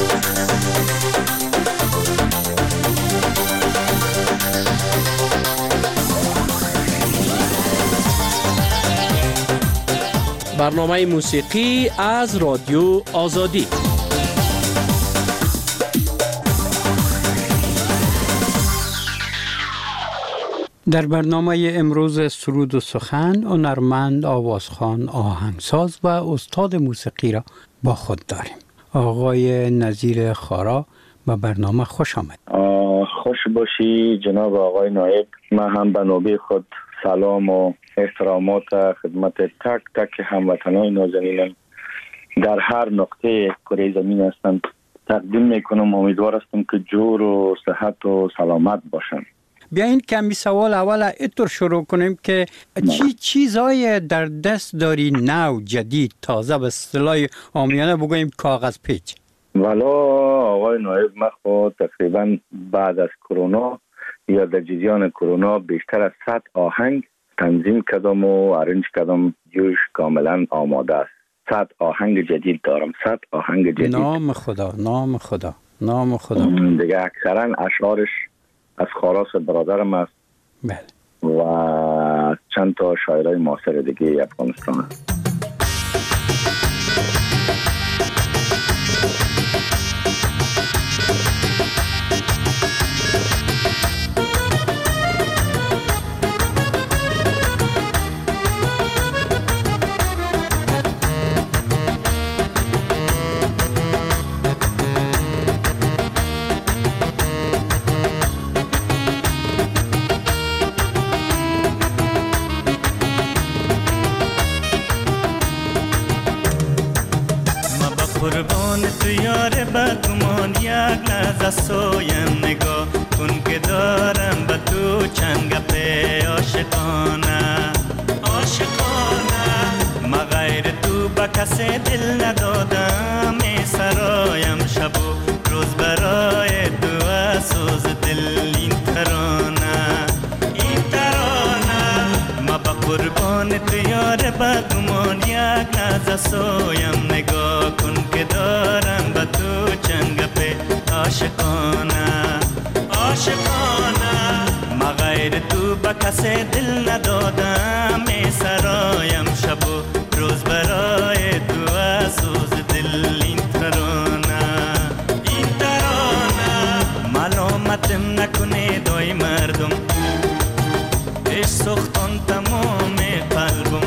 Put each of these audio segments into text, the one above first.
برنامه موسیقی از رادیو آزادی. در برنامه امروز سرود و سخن هنرمند، آوازخوان، آهنگساز و استاد موسیقی را با خود داریم. آقای نظیر خارا، به برنامه خوش آمد. خوش باشی جناب آقای نایب. من هم به نوبه خود سلام و احترامات خدمت تک تک هموطنان نازنینم در هر نقطه کره زمین هستند تقدیم میکنم. امیدوار هستم که جور و صحت و سلامت باشند. بیاین کمی سوال اول اینطور شروع کنیم که چی چیزای در دست داری نو، جدید، تازه، به اصطلاح عامیانه بگوییم کاغذ پیچ؟ والا آقای نایب، من خود تقریبا بعد از کرونا یا در جریان کرونا بیشتر از 100 آهنگ تنظیم کردم و ارنج کردم. جوش کاملا آماده است. 100 آهنگ جدید دارم. 100 آهنگ جدید. نام خدا، نام خدا، نام خدا. دیگه اکثرا اشعارش از خاراس برادرم است. بله. و چند تا شاعرای معاصر دیگه افغانستان است. قربان تو یار بدگمان، یک لحظه سویم نگاه کن که دارم به تو چند گپ عاشقانه عاشقانه. ما غیر تو به کسی دل ندادم، ای سرایم شب و روز برای تو اسوز دل این ترانه این ترانه. ما به قربان تو یار بدگمان، یک لحظه سویم نگاه کن که دارم به تو چند گپ عاشقانه عاشقانه. ما غیر تو به کسی دل ندادم، ای سرایم شب و روز برای تو اسوز دل این ترانه این ترانه. ملامتم نکنه دای مردم، عشق سختان تمام قلبم.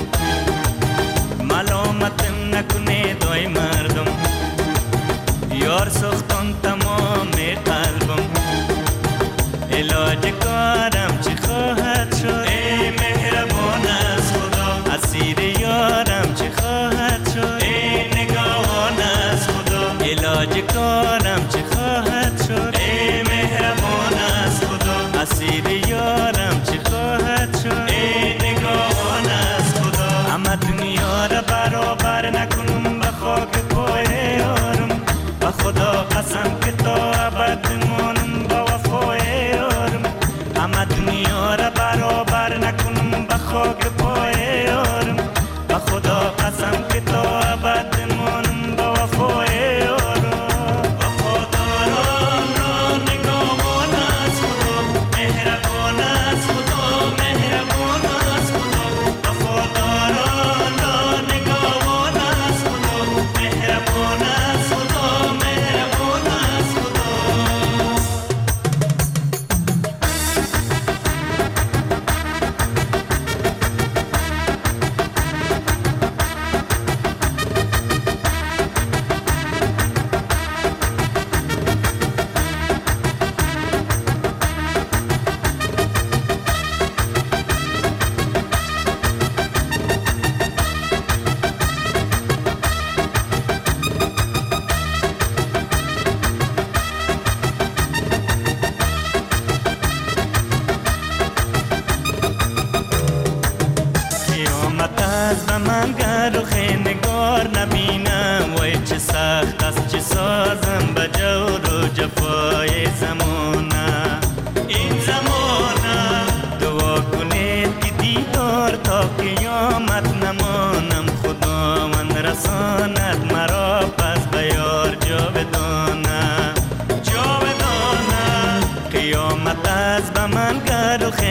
ملامتم نکنه دای مردم، یار سختان تمام قلبم. علاج کارم چی خواهد شد، ای مهربان از خدا. اسیر یارم چی خواهد شد، ای نگاهان از خدا. علاج کارم چی خواهد شد، ای مهربان از خدا. اسیر یارم چی خواهد شد، ای نگاهان از خدا. اما دنیا را برابر نکنم به خاک پای یارم. به خدا قسم که تا ابد مانم با وفای یارم. اما دنیا را برابر نکنم به خاک پای یارم. به خدا قسم که تا ابد مانم با وفای یارم. به خدا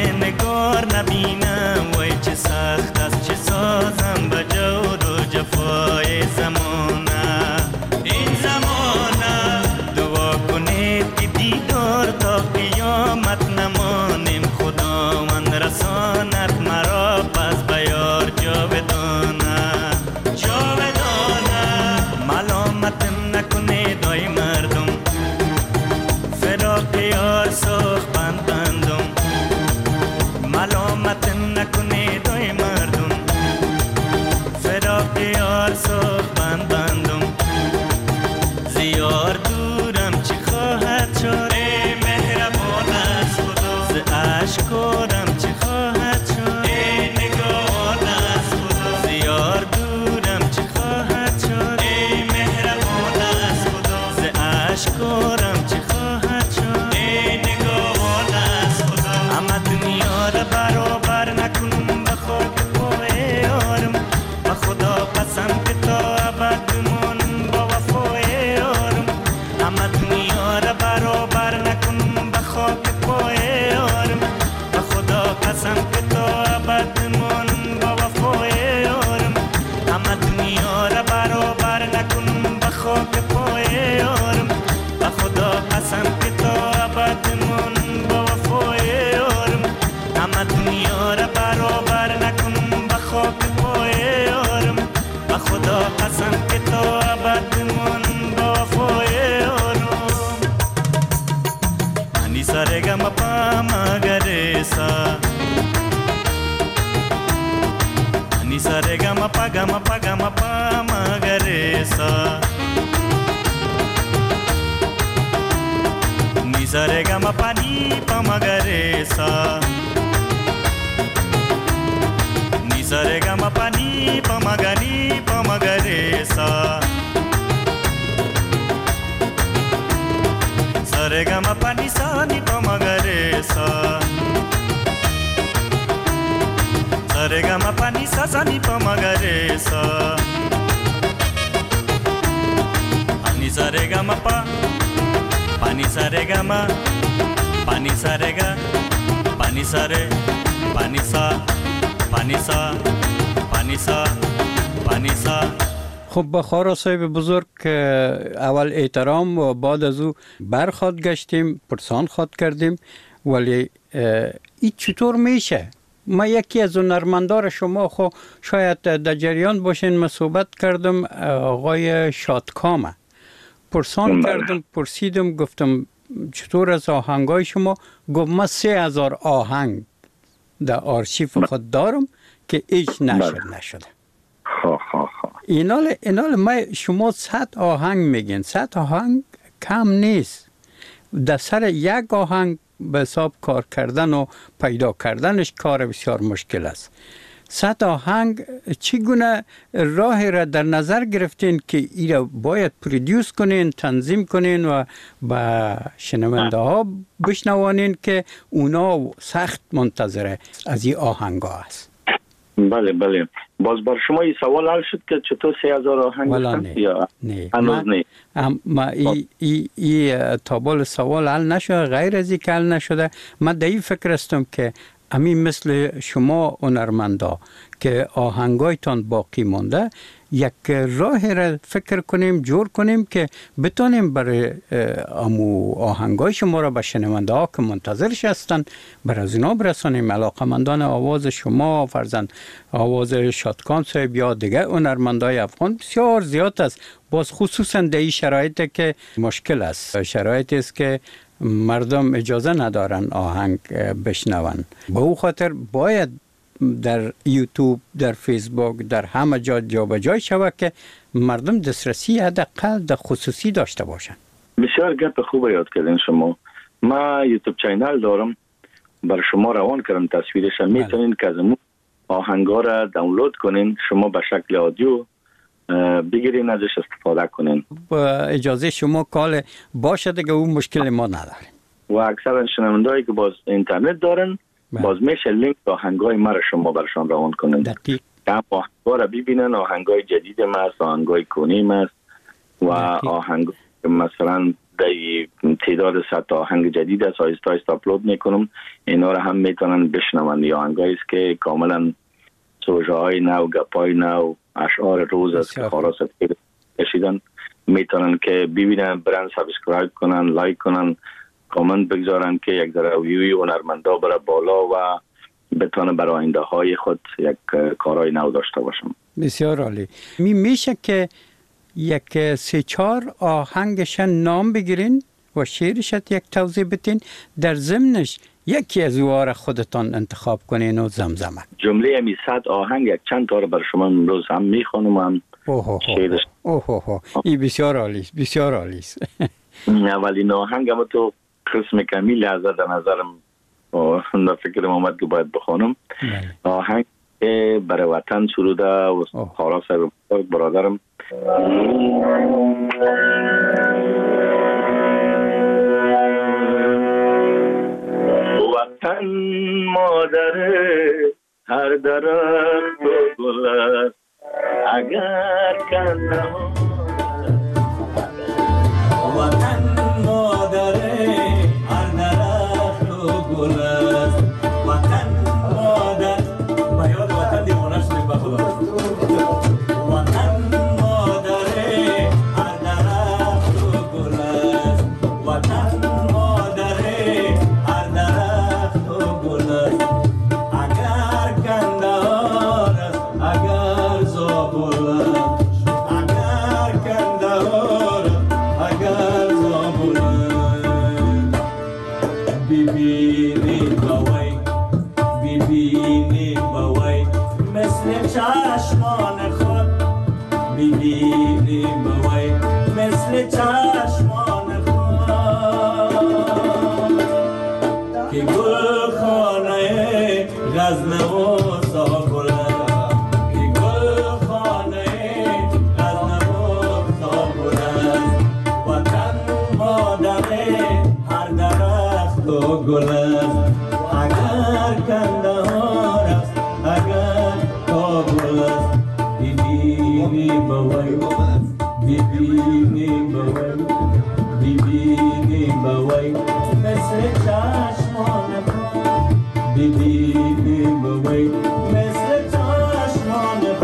نگار نبینم وای چه سخت است چه سازم به جور و جفای زمانه این زمانه دعا کنید که دیدار تا قیامت نمانیم خداوند رساند مرا پس به یار جاودانه ملامتم نکنید ای مردم فراق یار سخ بندم ملامتم نکنید ای مردم فراق یار سخ بندم زیار دورم چی خواهد شد ای مهربان از خدا ز اشکارم چی خواهد شد ای نگاهان از خدا زیار دورم چی خواهد شد ای مهربان از خدا ز اشکارم چی خواهد شد ای نگاهان از خدا اما دنیا را برابر نکنم به خاک پای یارم به خدا قسم که تا ابد بمانم با وفای یارم اما دنیا را برابر نکنم به خاک پای یارم به خدا قسم که تا ابد بمانم با وفای یارم اما دنیا را برابر نکنم به خاک پای یارم به خدا قسم که تا ابد بمانم با وفای یارم اما دنیا را برابر نکنم به خاک پای یارم به خدا قسم که تا ابد بمانم با وفای یارم انی سرگم پا مگرسا انی سرگم پا مگرسا ni sa re ga ma pa ni pa ma ga re sa ni sa re ga ma pa ni pa ma ga re sa sa re ga ma pa ni pa ma ga re sa sa re ga ma pa ni ni pa ma ga re sa ni sa re ga ma pa pani sa re ga ma pani sa re ga pani sa re pani sa pani sa pani sa pani sa خب به خارا صاحب بزرگ اول احترام و بعد از او برخواد گشتیم پرسان خواد کردیم ولی این چطور میشه؟ ما یکی از هنرمندان شما خو شاید در جریان باشین ما صحبت کردم آقای شادکامه پرسان کردم پرسیدم گفتم چطور از آهنگای شما گفت ما 3000 آهنگ در آرشیف خود دارم که هیچ نشده اینال ما شما 100 آهنگ میگین 100 آهنگ کم نیست در سر یک آهنگ به حساب کار کردن و پیدا کردنش کار بسیار مشکل است 100 آهنگ چگونه راهی را در نظر گرفتین که ای را باید پرودیوس کنین تنظیم کنین و با شنونده ها بشنوانین که اونا سخت منتظره از این آهنگ ها است بله باز بر شما این سوال حل شد که چطور 3000 آهنگ هستند یا هنوز نه ما ای تابال سوال حل نشده غیر از این که حل نشده من در این فکر هستم که همین مثل شما هنرمندا که آهنگایتان باقی مونده یک راه را فکر کنیم جور کنیم که بتونیم برای آهنگای شما را به شنونده ها که منتظرش هستن بر از اینا برسانیم علاقمندان آواز شما فرزند آواز شادکام صاحب یا دیگه هنرمندای افغان بسیار زیاد است باز خصوصا در این شرایطی که مشکل است شرایطی است که مردم اجازه ندارن آهنگ بشنون به او خاطر باید در یوتیوب در فیسبوک در همه جا به جای شود که مردم دسترسی حداقل در خصوصی داشته باشن بسیار گپ خوب یاد کردین شما ما یوتیوب چینل دارم بر شما روان کردم تصویرش میتونین که از آهنگا را دانلود کنین شما به شکل آدیو بگیرین ازش استفاده کنین با اجازه شما کال باشه دیگه اون مشکل ما نداریم و اکثر شنوندهایی که باز اینترنت دارن باز میشه لینک آهنگای ما را شما برشان روان کنین دقیق آهنگا را ببینن آهنگای جدید ما است آهنگای کنیم است و آهنگ مثلا تعداد 100 آهنگ جدید است، آهسته آهسته آپلود میکنم. اینا رو هم میتونن بشنون. یا آهنگایی است که کاملا سوژه های نو، گپای نو، اشعار روز است که خلاص کشیدن، میتونن که ببینن، برن سابسکرایب کنن، لایک کنن، کامنت بگذارن که یک ذره ویوی هنرمندا بره بالا و بتونه برای آینده های خود یک کارهای نو داشته باشم. بسیار عالی. میشه که یک 3-4 آهنگش نام بگیرین و شعرش یک توضیح بدین، در ضمنش یکی از اوها را خودتان انتخاب کنین و زمزمه. جمله می 100 آهنگ یک چند تا رو بر شما امروز هم میخوانم، هم شعرش. این بسیار عالی است، بسیار عالی است. اولین آهنگ هم تو قسم کمیل از در نظرم و فکرم آمد که باید بخوانم. آهنگ برای وطن سروده و خلاص برادرم. وطن مادر هر درخت و گل است، اگر کنه وطن مادر هر درخت و گل است، وطن مادر با یاد وطن دیوانه شدیم به خدا. وطن مادر هر درخت و گل است، وطن مادر هر درخت و گل است، اگر کندهار است، اگر زابل است، اگر کندهار است، اگر زابل است، ببینی بوی، ببینی بوی مثل چشمان خود، ببینی بوی مثل چشمان خود، که گل خانه غزنه و زابل است، که گل خانه غزنه و زابل است، وطن مادر هر درخت و گل است، اگر کندهار است، اگر کابل است، ببینی بوی، ببینی بوی، ببینی بوی مثل چشمان خود، ببینی بوی مثل چشمان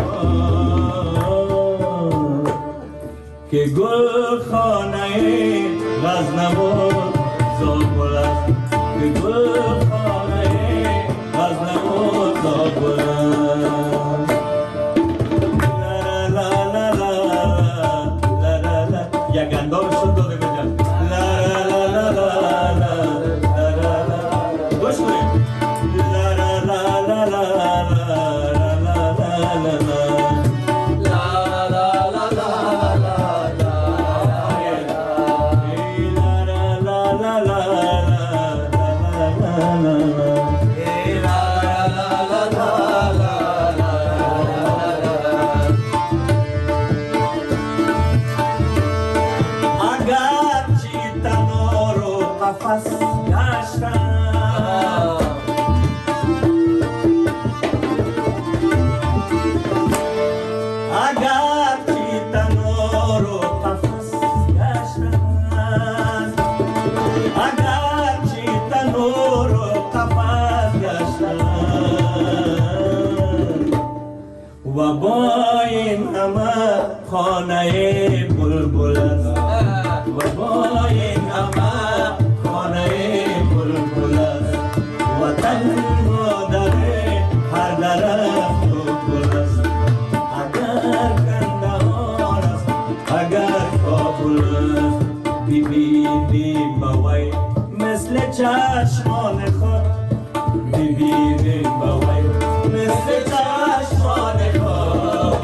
خود، که گل خانه غزنه و زابل است، که گل خانه غزنه و زابل است. لا لا لا لا لا لا یک اندام شد داده بجم. لا لا لا لا لا لا لا گوش کنیم. لا لا لا لا لا لا لا و با این همه خانه بلبل است، و با این همه خانه بلبل است، وطن مادر هر درخت و گل است، اگر کندهار است، اگر کابل است، ببینی بوی مثل چشمان خود، ببینی بوی مثل چشمان خود،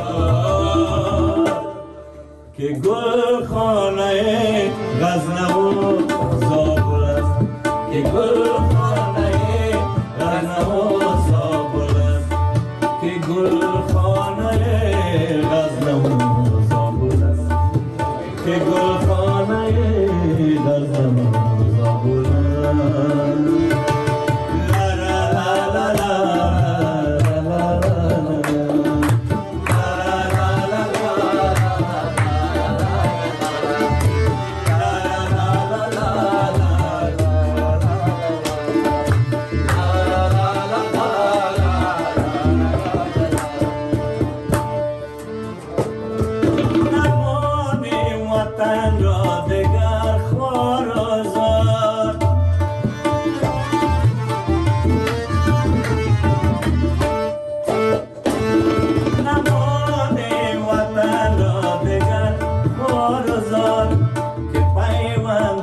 که گل خانه غزنه و زابل است، که گل خانه غزنه و زابل است، که گل خانه غزنه و زابل است، که گل خانه غزنه و زابل است.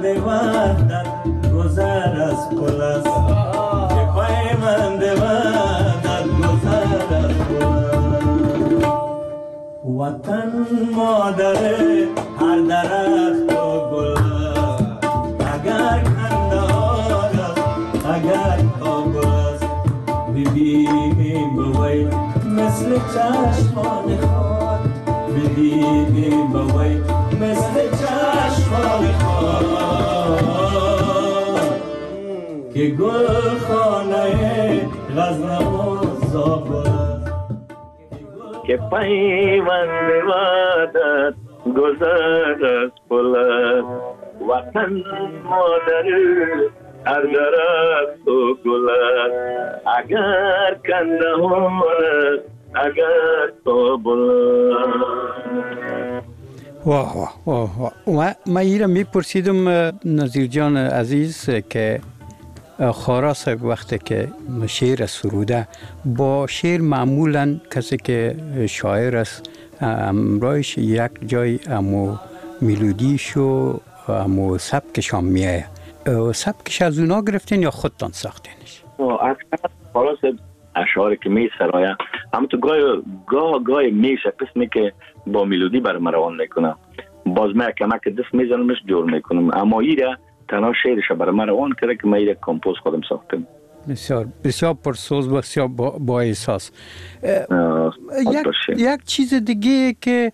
پیوند وحدت گذر از پل است، که پیوند وحدت گذر از پل است. وطن مادر هر درخت و گل است، اگر کندهار است اگر کابل است. ببینی بوی مثل چشمان خود، ببینی بوی مثل چشمان خود، که گل خانه غزنوی زابل است، که پیوند وحدت گذر از پل است. وطن مادر هر درخت و گل است، اگر کندهار است اگر کابل است. واه واه واه واه. و من ایره میپرسیدم نظیر جان عزیز که خارا صاحب وقتی که شعر سروده با شعر معمولا کسی که شاعر است امرایش یک جای امو میلودیش و امو سبکش هم میایه. سبکش از اونا گرفتین یا خودتان ساختینش؟ اکثر خارا صاحب اشعاری که می سرایه اما تو گاه میشه قسمی که با میلودی بر مروان میکنم، باز من کمک دست میزنمش جور میکنم، اما ایره تنها شعرش بر مروان کرده که من ایره کمپوز خودم ساختم. بسیار بسیار پرسوز و بسیار با احساس. یک چیز دیگه که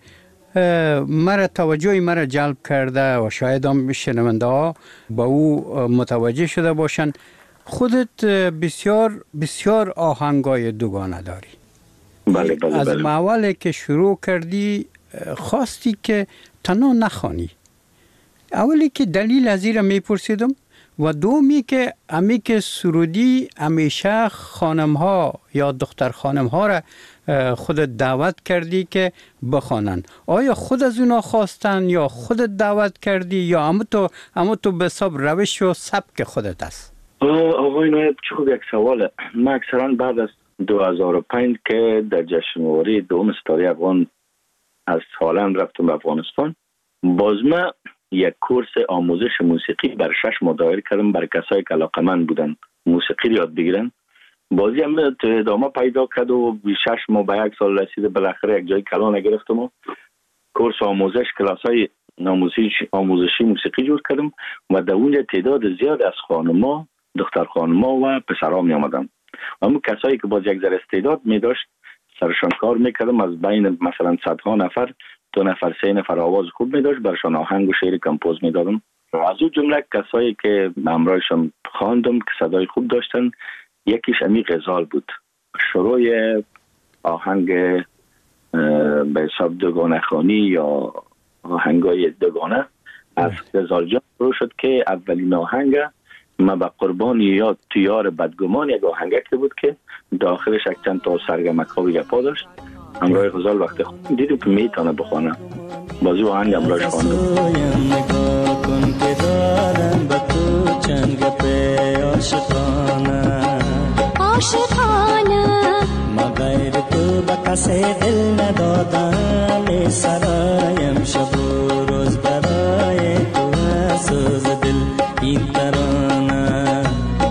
مرا جلب کرده و شاید هم شنونده ها با او متوجه شده باشن، خودت بسیار بسیار آهنگای دوگانه داری. بله. از اولی که شروع کردی خواستی که تنها نخوانی. اولی که دلیل از این را میپرسیدم و دومی که امی که سرودی همیشه خانم ها یا دختر خانم ها را خودت دعوت کردی که بخوانن. آیا خود از اونا خواستن یا خودت دعوت کردی یا اما تو به حساب روش و سبک خودت است؟ آقای نایب چه خوب یک سواله. من اکثرا بعد از 2005 که در جشنواره دوم ستاره افغان از هالند رفتم به افغانستان، باز من یک کورس آموزش موسیقی بر 6 ماه دایر کردم برای کسایی که علاقه‌مند بودن موسیقی رو یاد بگیرن. بازی هم ادامه پیدا کرد و 6 ماه به 1 سال رسید. بالاخره یک جای کلان گرفتم و کورس آموزش کلاسای آموزشی موسیقی جور کردم و در اونجا تعداد زیاد از خانم‌ها، دختر خانم‌ها و پسرها می آمدن. اما کسایی که باز یک ذره استعداد می داشت سرشان کار میکردم، از بین مثلا 100 نفر 2 نفر 3 نفر آواز خوب می داشت برشان آهنگ و شعر کمپوز می دادم. از اون جمله کسایی که همراهشان خواندم که صدای خوب داشتن، یکیش امی غزال بود. شروع آهنگ به حساب دوگانه خوانی یا آهنگای دوگانه از غزال جان شروع شد که اولین آهنگ ما به قربان یا تیار بدگمان یک آهنگه بود که داخلش یک چند تا سرگمک ها و گپا داشت. همراه غزال وقتی دیدم که میتونه بخونه، بازی آهنگ همراهش خواندم. نگاه کن که دارم با تو چند گپ عاشقانه، ما غیر تو با کسی دل ندادم، سرایم شب و روز برای تو سوز دل. این ترانه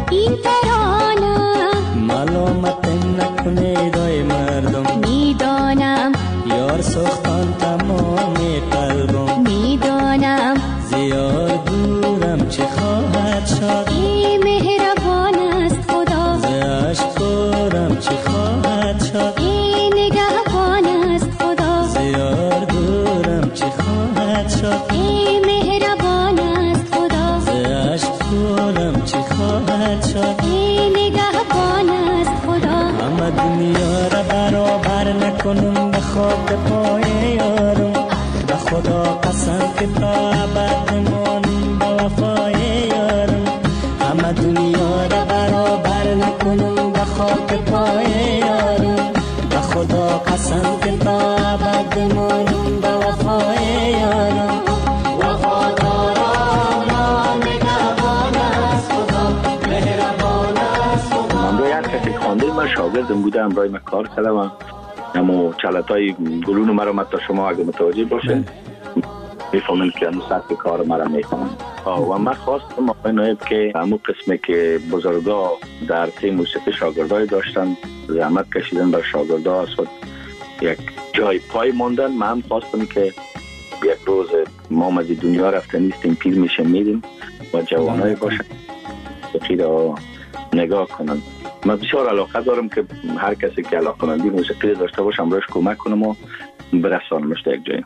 ملامت نکنه دای مردم، میدانم یار سختان تمام قلبم، میدانم زیاد دورم چه خواهد شد، این مهربان است خدا، زیاش دورم چه خواهد شد، این نگهبان است خدا، زیاد دورم چه خواهد شد، این مهربان است خدا، زیاش دورم چه خواهد شد، این نگهبان است خدا. همه دنیا را برابر نکنم به خاک پای یارم، به خدا قسم که تا ابد نمانم به وفای یارم. همه دنیا را برابر نکنم به خاک پای یارم، به خدا قسم که تا ابد نمانم به وفای یارم. وفادارم نگهبان است خدا، مهربان است خدا. همراه یک کسی خوانده من شاگردم بوده، همراه من کار کردم، اما چلتای گلون مرا تا شما اگه متوجه باشه میفهمن که اون سطح کار مرا میکنن. و من خواستم آقای نایب که همون قسمی که بزرگا در تیم موسیقی شاگردای داشتن، زحمت کشیدن بر شاگردا است یک جای پای ماندن، من هم خواستم که یک روز ما از دنیا رفته نیستیم، پیر میشه میریم و جوانای باشن موسیقی را نگاه کنن. من بسیار علاقه دارم که هر کسی که علاقه مندی موسیقی داشته باشه امروز کمک کنم و برسانمش تا یک جای.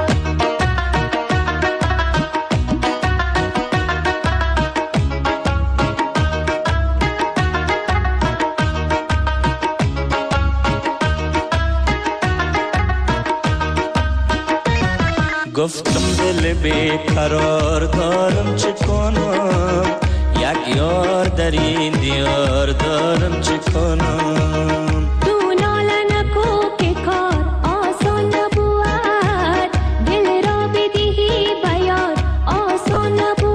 گفتم دل بیقرار دارم چه کنم، یک یار در این دیار دارم چه کنم. تو ناله نکو که کار آسان نبود، دل را بدهی بیار آسان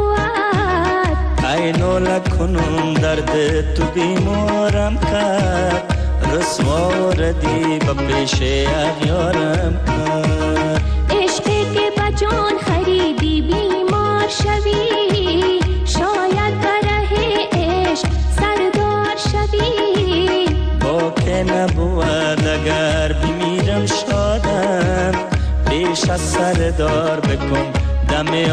نبود. ای ناله کنم درد تو بیمارم کرد، رسوا ردی با پیش اغیارم کرد. عشقی که بجان خریدی بیمار شوی، شاید بره عشق سردار شوی. با که نبود اگر بمیرم شادم، پیش از سردار بکن دم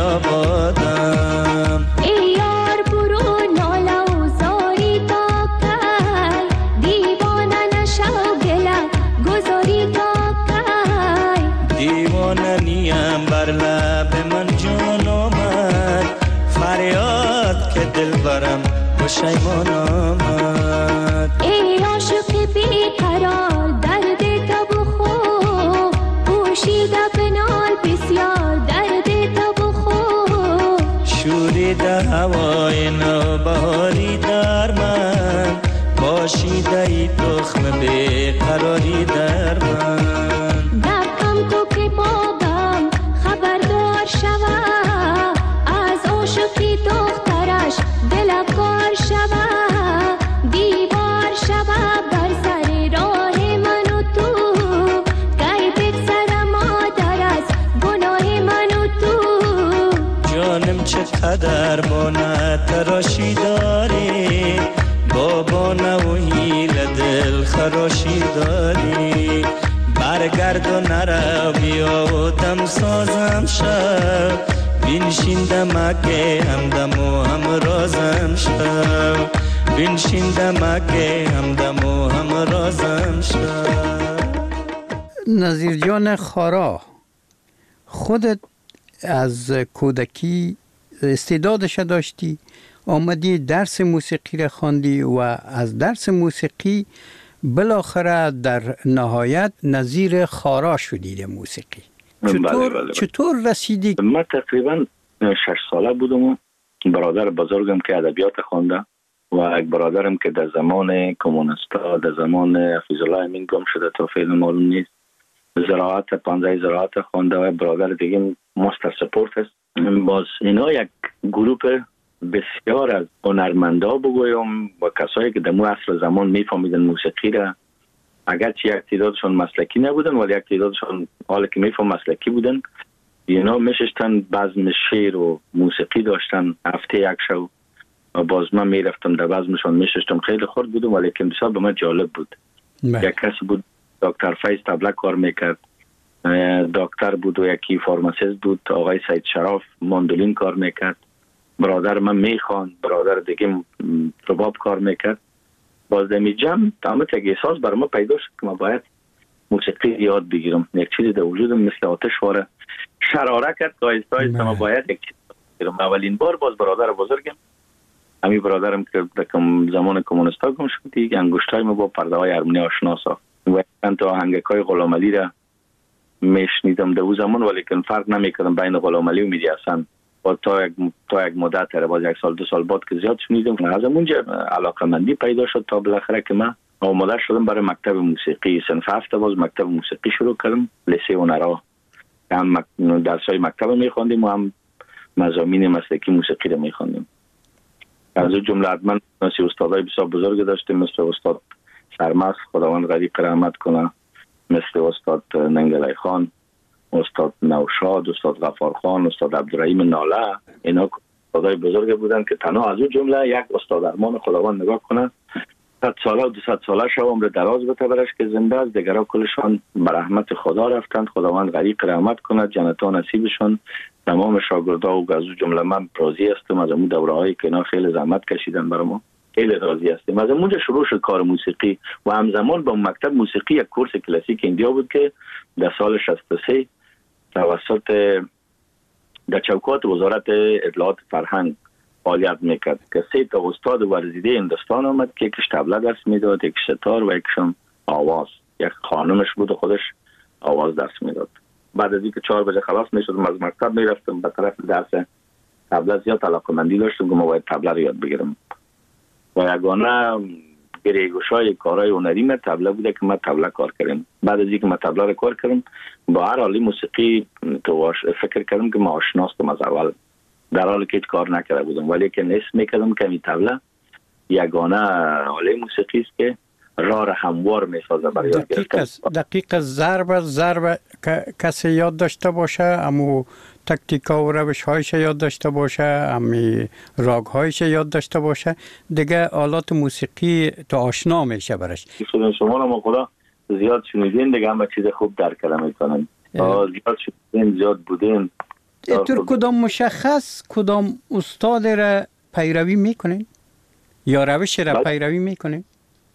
آبادم. ای یار برو ناله و زاری تا کی، دیوانه نشو گله گذاری تا کی. دیوانه نیم بر لب من جان آمد، فریاد که دل برم پشیمان آمد. ای عاشق بیقرار درد تو بخور، پوشیده بنال بسیار درد تو بخور. شوریده هوای نوبهاری در من، باشیده ای تخم بیقراری در من. دبم تو که بابم خبردار شوه، از عاشقی دخترش دلکار شوه. دیوار شوه بر سر راه من و تو، گی بگذره مادر از گناه من و تو. جانم چقدر بانه تراشی داری، بابانه و هیل دل خراشی داری. برگرد و نرو بیا و دم سازم شو، بینشین دمکه همدم و همرازم شو. بینشین دمکه همدم و همرازم شو. نظیر جان خارا، خودت از کودکی استعدادش داشتی، آمدی درس موسیقی را خواندی و از درس موسیقی بالاخره در نهایت نظیر خارا شدی موسیقی. چطور رسیدی؟ من تقریبا 6 ساله بودم و برادر بزرگم که ادبیات خوانده و یک برادرم که در زمان کمونیستا در زمان حفیظ الله امین گم شده تا فعلا معلوم نیست، زراعت 15 زراعت خوانده و برادر دیگه ماستر سپورت است. باز اینا یک گروپ بسیار از هنرمندا بگویم و کسایی که در مو عصر زمان میفهمیدن موسیقی را، اگرچه یک تعدادشون مسلکی نبودن ولی یک تعدادشون حالا که میفهم مسلکی بودن. اینا میشستن بزم شعر و موسیقی داشتن هفته یک شو و باز من میرفتم در بزمشون میشستم. خیلی خرد بودم ولی که بسیار به من جالب بود. یک کس بود دکتر فیض تبلک کار میکرد، دکتر بود و یکی فارماسیست بود آقای سید شراف ماندولین کار میکرد، برادر من میخوان، برادر دیگه رباب کار میکرد. باز دمی جمع تمامت یک احساس بر ما پیدا شد که من باید موسیقی یاد بگیرم. یک چیزی در وجودم مثل آتش واره شراره کرد که آیسته آیسته ما باید یک چیز بگیرم. اولین بار باز برادر بزرگم، همین برادرم که در زمان کمونیستا گم شد، دیگه انگشتای ما با پرده های ارمنی آشنا ساخت و چند تا آهنگکای غلام علی را میشنیدم در اون زمان، ولی که فرق نمیکردم بین غلام علی و مهدی حسن. و تا یک مدت باز 1 سال 2 سال بعد که زیاد شنیدم از اونجا علاقه‌مندی پیدا شد تا بالاخره که من آماده شدم برای مکتب موسیقی. صنف 7 باز مکتب موسیقی شروع کردم، لیسه هنرا. هم درسای مکتب میخواندیم و هم مضامین مسلکی موسیقی رو میخواندیم. از اون جمله حتما استادای بسیار بزرگ داشتیم مثل استاد سرمست خداوند غریق رحمت کنه، مثل استاد ننگلای خان استاد نوشاد، استاد غفارخان، استاد عبدالرحیم ناله، اینا استادای بزرگ بودن که تنها از اون جمله یک استاد ارمان خداوند نگاه کنه 100 ساله و 200 ساله شو عمر دراز بده برش که زنده است، دیگرها کلشان به رحمت خدا رفتند. خداوند غریق رحمت کنه، جنت ها نصیبشون. تمام شاگردا و از اون جمله من راضی هستم از اون دوره‌هایی که اینا خیلی زحمت کشیدن برای ما، خیلی راضی هستیم. از اونجا شروع شد کار موسیقی و همزمان با مکتب موسیقی یک کورس کلاسیک ایندیا بود که در سال 63 توسط در چوکات وزارت اطلاعات فرهنگ فعالیت میکرد که 3 تا استاد ورزیده هندوستان آمد که یکیش طبله دست میداد، یکیش ستار و یکیشم آواز. یک خانمش بود و خودش آواز دست میداد. بعد از اینکه 4 بجه خلاص میشدم از مکتب میرفتم به طرف درس طبله. زیاد علاقه‌مندی داشتم که ما باید طبله رو یاد بگیرم و یگانه گریگوشای کارهای هنری من طبله بوده که من طبله کار کردم. بعد از اینکه من طبله رو کار کردم با هر حالی موسیقی تو فکر کردم که من آشناستم از اول، در حالی که هیچ کار نکرده بودم، ولی که نصف میکردم که این طبله یگانه حاله موسیقی است که راه را هموار میسازه برای یاد گرفتن. دقیق ضرب کسی یاد داشته باشه، امو تکتیکا و روش هایش یاد داشته باشه، امی راگ هایش یاد داشته باشه، دیگه آلات موسیقی تو آشنا میشه برش. شما رو ما خدا زیاد شنیدین دیگه، همه چیز خوب درک کرده میکنن. زیاد شنیدین، زیاد بودین. اینطور کدام مشخص کدام استاد را پیروی میکنین یا روش را پیروی میکنین؟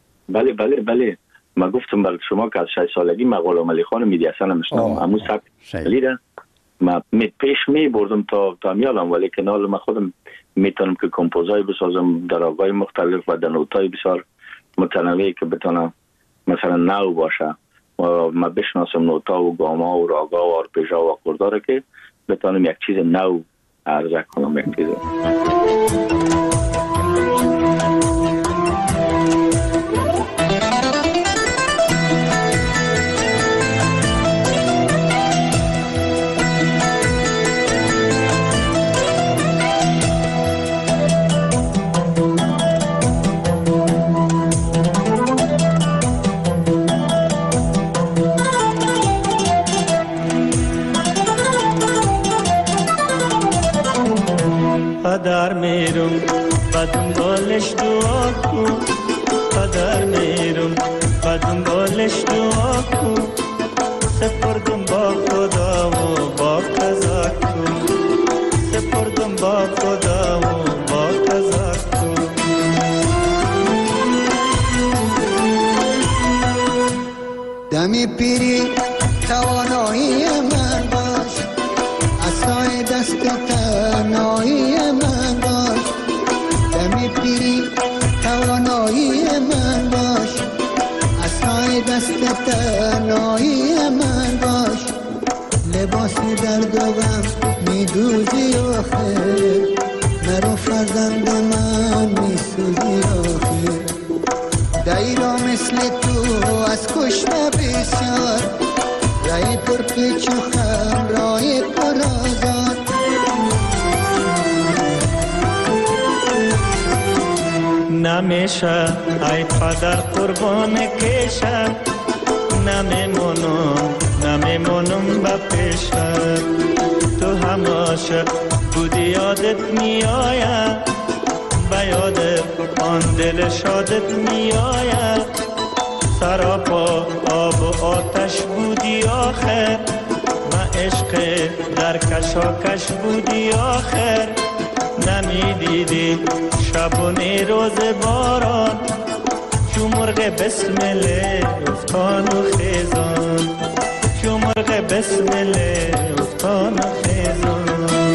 بله ما گفتم برای شما که از 6 سالگی من غلام علی خان میدی حسن میشنم، همون سبک لیره ما پیش می بردم تا میالم، ولی که نال من خودم میتونم که کمپوزای بسازم در آگای مختلف و در نوتای بسیار متنوعی که بتونم مثلا نو باشه و من بشناسم نوتا و گاما و راگا و آرپیژا و آکورداره که بتونم یک چیز نو عرضه کنم. یک چیز قدر میرم بدون بالش دعا کن، قدر میرم بدون بالش دعا کن، سپردم با خدا و با قضا کن، سپردم با خدا و با قضا کن. دمی پیری توانایی من باش، عصای دست تنهایی من باش. دمی پیری توانایی من باش، عصای دست تنهایی من باش. لباس درد و غم میدوزی آخر، مرو فرزند من میسوزی آخر. دایرا مثل تو از کشته بسیار، رای پر پیچ و خم رای پر آزاد. نمیشه ای پدر قربان کشم، نمیمونم به پیشم. تو هماشه بودی یادت میآید، به یادت آن دل شادت میآید. سراپا آب و آتش بودی آخر، من عشق در کشاکش بودی آخر. نمیدیدی شبونه روز باران، چو مرغ بسمله افتان و خیزان، چو مرغ بسمله افتان و خیزان.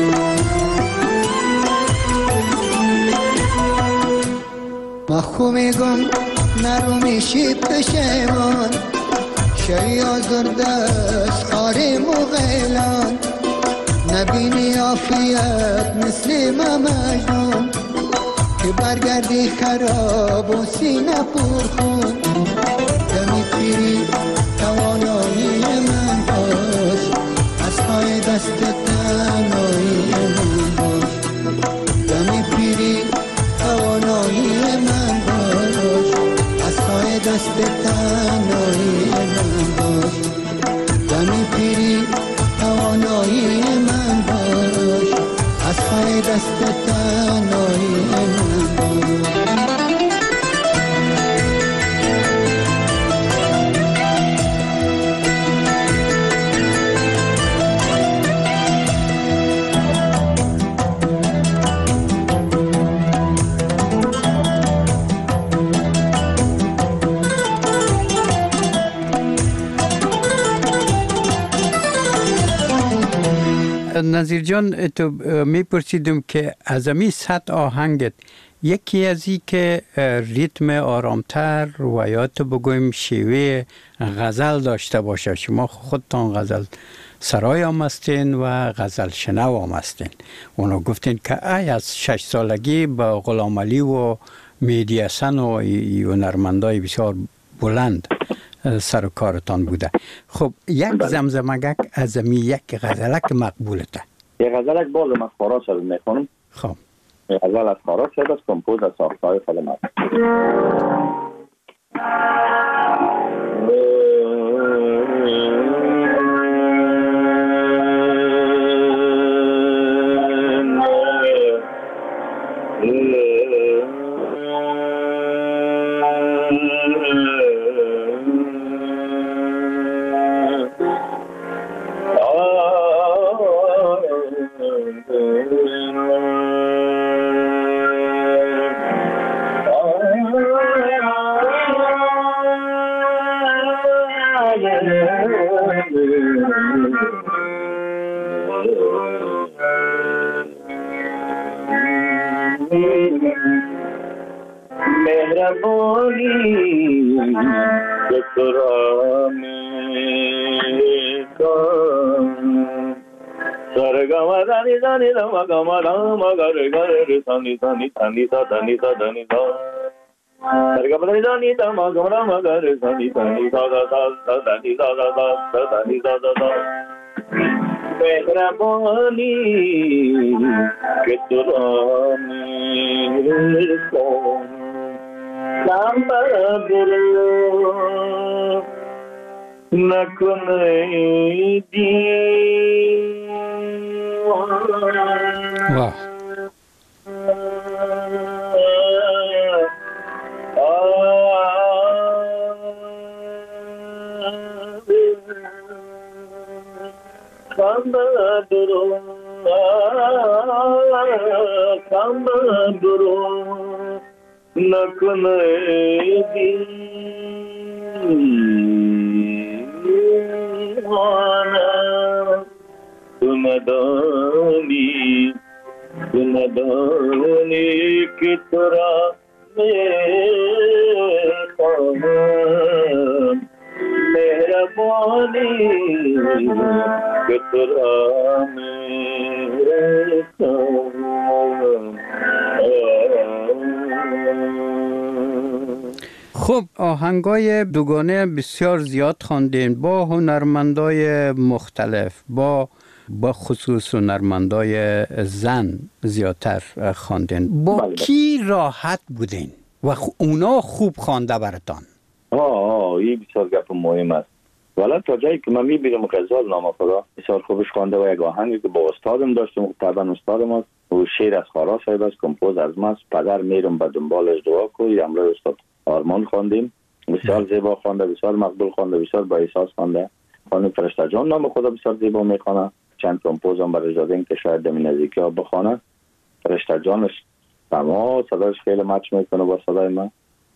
ما خو میگم نرو میشی پشیمان، شوی آزرده از خاری مغیلان. نبینی عافیت مثل ما مجنون، که برگردی خراب و سینه پر خون. دمی پیری توانایی من باش، از پای دست تنهایی من باش. دمی پیری توانایی من باش، از پای دست تنهایی من باش. دمی پیری تنهایی من. نظیر جان، تو میپرسیدم که از امی 100 آهنگت یکی از این که ریتم آرامتر و یا تو بگویم شیوه غزل داشته باشه. شما خودتان غزل سرای هم هستین و غزل شنو هم هستین. اونو گفتین که ای از 6 سالگی با غلام علی و مهدی حسن و هنرمندای بسیار بلند سر و کارتان بوده. خب یک زمزمگک از امی یک غزلک مقبولته. یک غزلک باز من خارا شد میکنم. خب غزل از خارا شد از کمپوز از ساختهای کلمات. واو. خب آهنگای دوگانه بسیار زیاد خواندین با هنرمندای مختلف، با خصوص هنرمندای زن زیادتر خواندین. با کی راحت بودین و اونا خوب خوانده براتان؟ این بسیار گپ مهم است. والا تا جایی که من میبینم غزال نام خدا بسیار خوبش خوانده و یک آهنگی که با استادم داشتم، طبعا استادم است و شعر از خارا صاحب است، کمپوز از ماست، پدر میرم به دنبالش دعا کوی، امروز استاد آرمان خواندیم، بسیار زیبا خوانده، بسیار مقبول خوانده، بسیار با احساس خوانده. خانم فرشته جان نام خدا بسیار زیبا میخوانه. چند کمپوز هم برای دادیم که شاید دمی نزدیکی ها بخوانه. فرشته جانش تمام صدایش خیلی مچ میکنه با صدای من.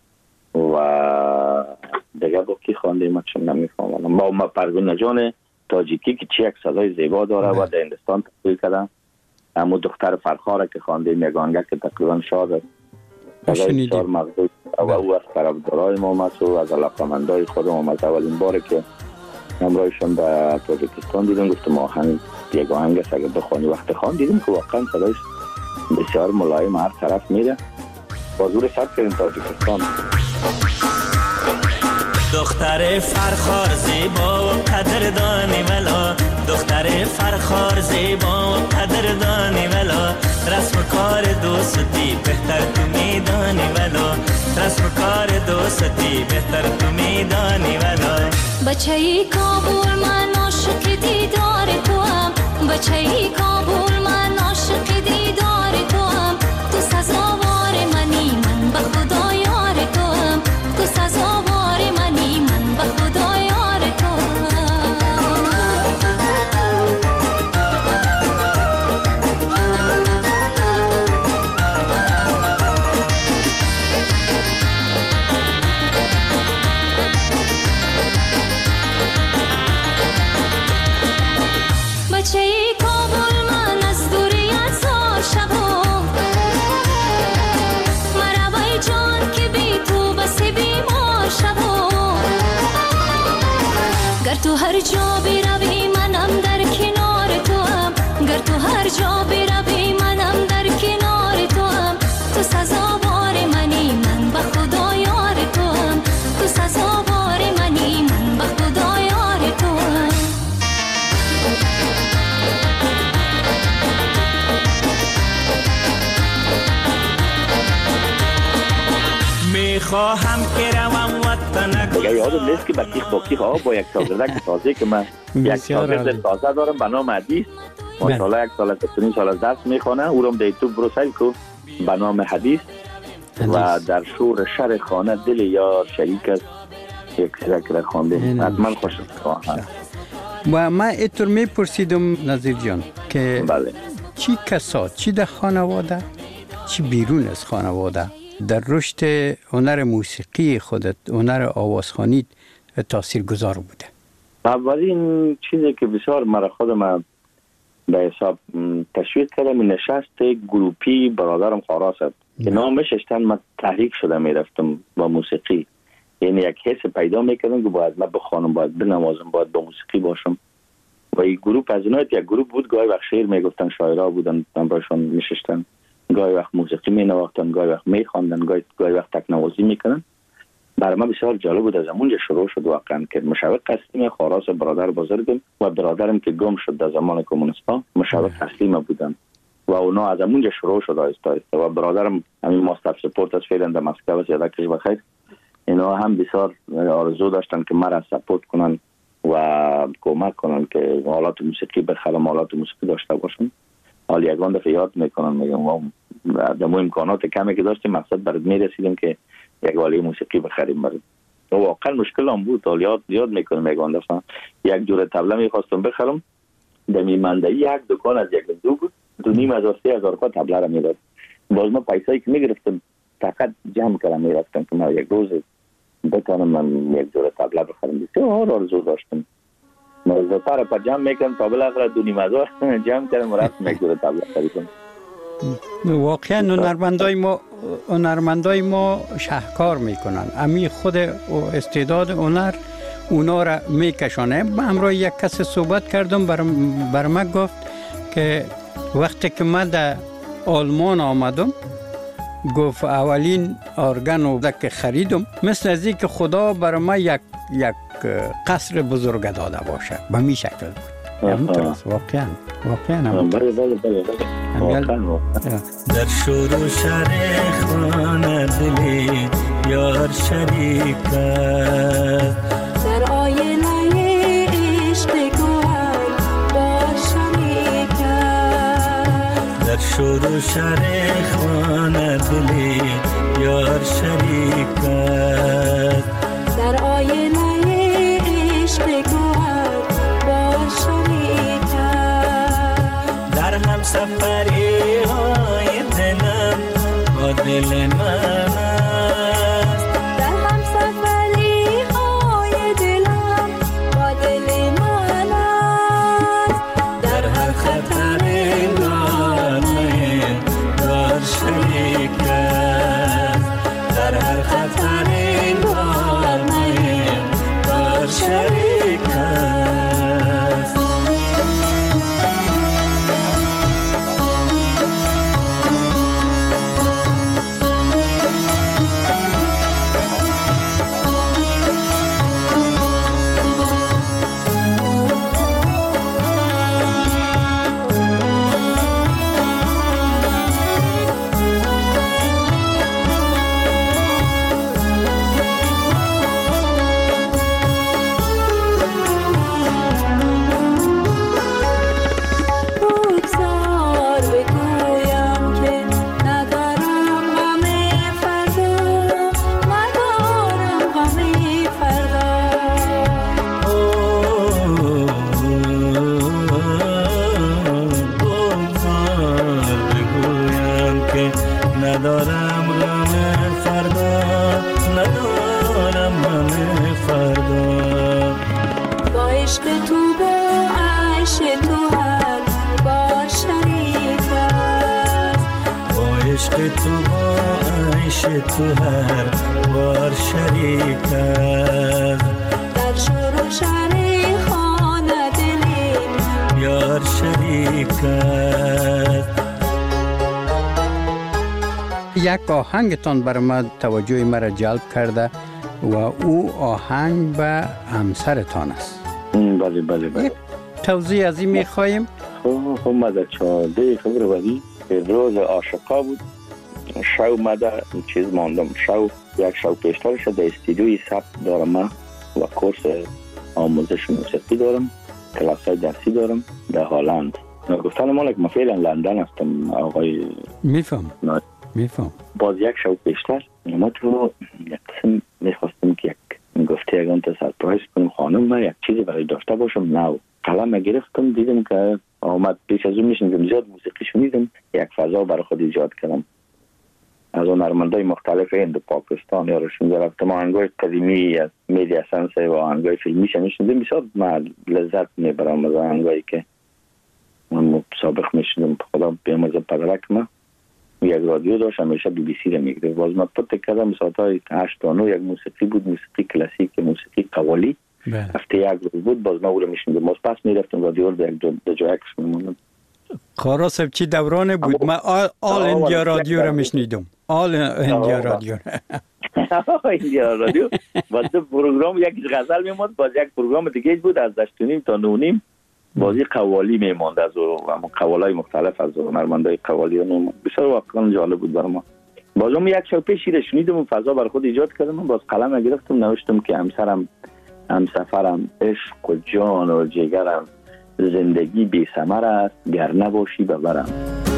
و دیگه با کی خوانده من چون نمیفهمم. با پروین جان تاجیکی که چه یک صدای زیبا داره و در هندستان تحصیل کردن. همون دختر فرخاره که خوانده یگانگه که تقریبا شاد است. بسیار مقبول و او از طرفدارای ما است و از علاقه‌مندای خودم از اولین باره که همراهشون به تاجیکستان دیدم گفتم آهنگ یک آهنگ است اگه بخوانی. وقتی دیدم که واقعا صدایش بسیار ملایم هر طرف میره. بازور سر کردیم تاجیکستان. دختر فرخار زیبا و قدردانی ولا، دختر فرخار زیبا و قدردانی ولا، رسم کار دوستی بهتر تو میدانی ولا، رسم کار دوستی بهتر تو میدانی ولا. بچه‌ی کابل من عاشق دیدار تو هم، بچه‌ی کابل من عاشق دیدار تو هم، هر جا بروی منم در کنار تو هم، گر تو هر جا بروی منم در کنار تو هم. تو سزاوار منی، من به خدا یار تو هم. تو سزاوار منی، من به خدا یار تو هم. میخواهم که روم وطنک. دیگه یادم نیست که بکیخ باکیخ ها با یک شاگردک تازه که من یک شاگرد تازه دارم به نام حدیث، ماشاءالله یک سال است 3 سال از درس میخوانه. او رو در یوتیوب برو سرچ کن به نام حدیث و در شور شر خانه دل یار شریک است یک سرک خوانده. حتما خوشم خواهم. و من اینطور میپرسیدم نظیر جان که بله چی کسات، چی در خانواده چی بیرون از خانواده در رشد هنر موسیقی خودت، هنر آوازخوانی تاثیر گذار بوده؟ اولین چیزی که بسیار مرا خودم به حساب تشویق کردم نشست گروپی برادرم خاراس است که نامش اشتن من تحریک شده میرفتم با موسیقی. یعنی یک حس پیدا میکردم که باید من بخوانم، باید بنوازم، باید با موسیقی باشم. و این گروپ از اینها یک گروپ بود، گاهی وقت شعر میگفتن، شاعرها بودن، من باشون میشستن، گاهی وقت موسیقی مینواختن، گاهی وقت میخواندن، گاهی وقت تکنوازی میکنن. برای من بسیار جالب بود. از اونجا شروع شد واقعا که مشوق هستیم. خاراس برادر بزرگم و برادرم که گم شد در زمان کمونیستا مشوق هستیم بودن و اونا از اونجا شروع شد آهسته آهسته. و برادرم همین ماستر سپورت از فعلا در مسکو است، یادکش بخیر. اینا هم بسیار آرزو داشتن که مرا سپورت کنن و کمک کنن که آلات موسیقی بخرم، آلات موسیقی داشته باشم. حال یگان دفعه یاد میکنن، میگم ما در امکانات کمی که داشتیم مقصد برات میرسیدیم که یک آله موسیقی بخریم. برات واقعا مشکل هم بود. حال یاد میکنم یگان دفعه یک جور طبله میخواستم بخرم، در میمندهی یک دکان از یک دو بود، 2,500-3,000 طبله را میداد. باز ما پیسایی که میگرفتم فقط جمع کردم میرفتم که من یک روز بتانم من یک جور طبله بخرم. بسیار آرزو داشتم. موزتار پر جمع میکنم تا بالاخره 2,500 جمع کردم و رفتم یک جور طبله خریدم. واقعا هنرمندای ما شهکار میکنن. امی خود استعداد هنر اونا را میکشانه. من همراه یک کس صحبت کردم، بر من گفت که وقتی که من در آلمان آمدم، گفت اولین ارگن رو که خریدم مثل از این که خدا برای من یک قصر بزرگ داده باشه. به می شکل بود. همینطور واقعا بله در شور و شر خانه دلی یار شریک است، در آینه عشق گوهر بار شریک است. در شور و شر خانه دلی یار شریک است، در آینه عشق گوهر بار شریک است. در هم سفری های دلم با دل من است، در هم سفری های دلم با دل من است. در هر خطر نامه دار شریک است، در هر خطر نامه دار شریک است. ندارم غم فردا، ندارم غم فردا. با عشق تو با عیش تو هر بار شریک است، با عشق تو با عیش تو هر بار شریک است. در شور و شر یار شریک است. یک آهنگتان برای ما توجه مرا جلب کرده و او آهنگ به همسرتان است. بله بله بله. توضیح از این میخواییم؟ خب مده 14 فبروری روز عاشقا بود. شو مده چیز ماندم، یک شو پیشتر شد. استودیوی ثبت دارم و کورس آموزش موسیقی دارم، کلاس های درسی دارم در هلند. گفتن مالک ما فعلا لندن هستم آقای. میفهم. باز یک شو پیشتر ما تو یک قسم میخواستم که یک گفته اگه تا سرپرایز کنم خانم من یک چیزی برای داشته باشم. نو قلم گرفتم دیدم که آمد پیش از اون میشنیدم زیاد موسیقی شنیدم، یک فضا برای خود ایجاد کردم. از اون هنرمندای مختلف هند و پاکستان یا روشون رفتم آهنگای قدیمی از میدیا سنس و آهنگای فیلمی شنیدم. بسیار من لذت میبرم از آهنگایی که من سابق میشنیدم. خدا بیامرزه پدرک من یک رادیو داشت همیشه بی بی سی رو میگرفت. باز من پت کردم ساعتهای 8 تا 9 یک موسیقی بود، موسیقی کلاسیک، موسیقی قوالی. هفته یک روز بود باز ما رو میشنیدم. باز پس میرفتم رادیو رو یک جا اکس میموندم. خارا صاحب چی دورانه بود؟ من آل اندیا رادیو رو میشنیدم. آل اندیا رادیو. اندیا رادیو. باز پروگرام یک غزل میموند، باز یک پروگرام دیگه بود از 8:30 تا 9:30 بازی قوالی میموند از قوالای مختلف از هنرمندای قوالی میموند. بسیار واقعا جالب بود برام. بازم یک شب پیش رو شنیدم و فضا برای خود ایجاد کردم. باز قلم گرفتم نوشتم که همسفرم عشق و جان و جگرم، زندگی بی ثمر است گر نباشی ببرم.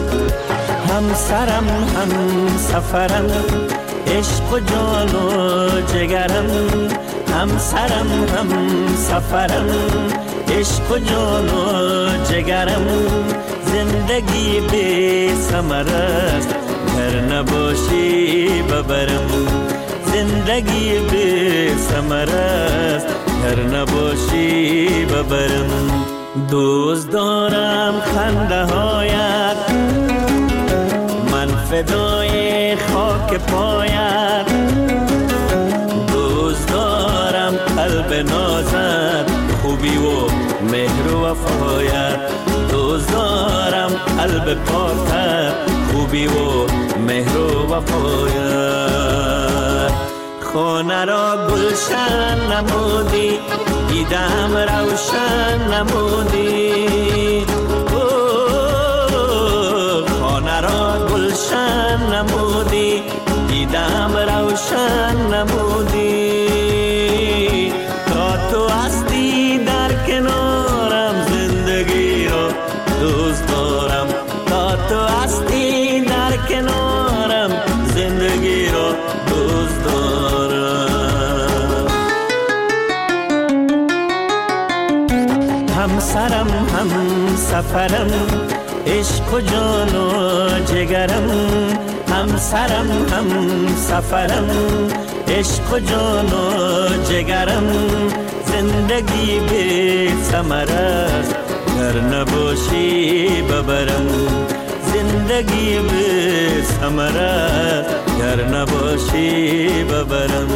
همسرم همسفرم عشق و جان و جگرم، همسرم همسفرم عشق و جان و جگرم، زندگی بی ثمر است گر نباشی ببرم، زندگی بی ثمر است گر نباشی ببرم. دوست دارم خنده هایت، من فدای خاک پایت، دوست دارم قلب نازت، خوبی و مهر و وفایت، دوست دارم قلب پاکت، خوبی و مهر و وفایت. خانه را گلشن نمودی، دیدم روشن نمودی، خانه را گلشن نمودی، دیدم روشن نمودی. تا تو هستی در کنارم، زندگی را دوست دارم. تا تو هستی در کنارم، زندگی را دوست دارم. همسرم همسفرم عشق و جان و جگرم، همسرم همسفرم عشق و جان و جگرم، زندگی بی ثمر است گر نباشی ببرم، زندگی بی ثمر است گر نباشی ببرم.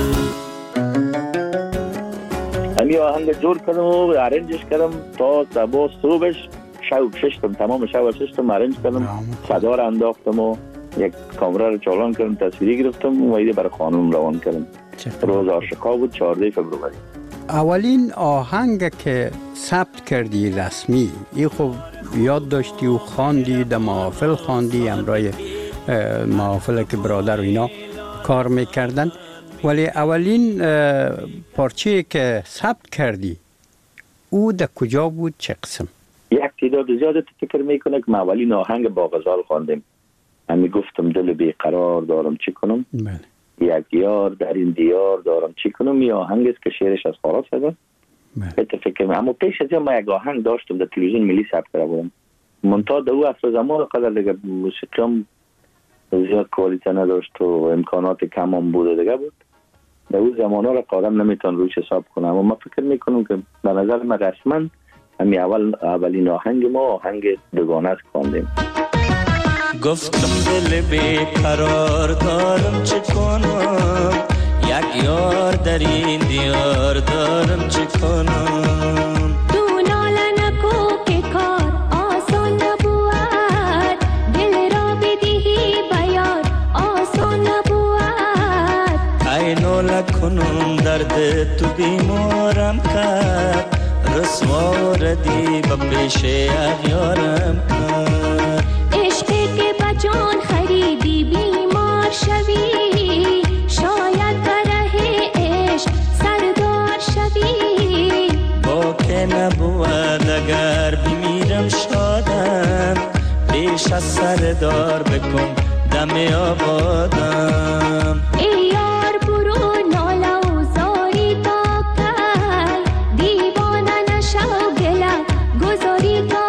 همی آهنگ جور کردم و ارنجش کردم تا صبح صبحش ششتم، تمام ششتم ارنج کردم، صدا را انداختم و یک کامera رو چالان کردم، تصویری گرفتم و ایده برای خانم روان کردم. روز عاشقا بود 14 فبروری. اولین آهنگ که ثبت کردی رسمی ای خب یاد داشتی و خواندی، در محافل خواندی، امرای محافل که برادر و اینا کار میکردن، ولی اولین پارچه که ثبت کردی او در کجا بود، چه قسم؟ یک تعداد زیاده فکر میکنه که ما اولین آهنگ با غزال خواندیم. من گفتم دل بیقرار دارم چی کنم، یک یار در این دیار دارم چی کنم. یه آهنگ است که شعرش از خاراس هست. فکر میکنم اما پیش از این ما یک آهنگ داشتم در تلویزیون ملی ثبت کرده بودم. منتها در او اصل زمان قدر دیگه موسیقیم زیاد کوالیته نداشت و امکانات کم هم بود دیگه بود. در او زمان ها را قادم نمیتون روش حساب کنم. اما من فکر میکنم که به نظر من رسما همین اولین آهنگ ما آهنگ دوگانه است خواندیم. گفتم دل بیقرار دارم چه کنم، یک یار در این دیار دارم چه کنم. تو ناله نکو که کار درد تو بیمارم کرد، رسوا ردی با پیش اغیارم کرد. عشقی که با جان خریدی بیمار شوی، شاید برای عشق سردار شوی. با که نبود اگر بمیرم شادم، پیش از سردار بکن دم آبادم. ای یار برو ناله و زاری تا کی، دیوانه نشو گله گذاری تا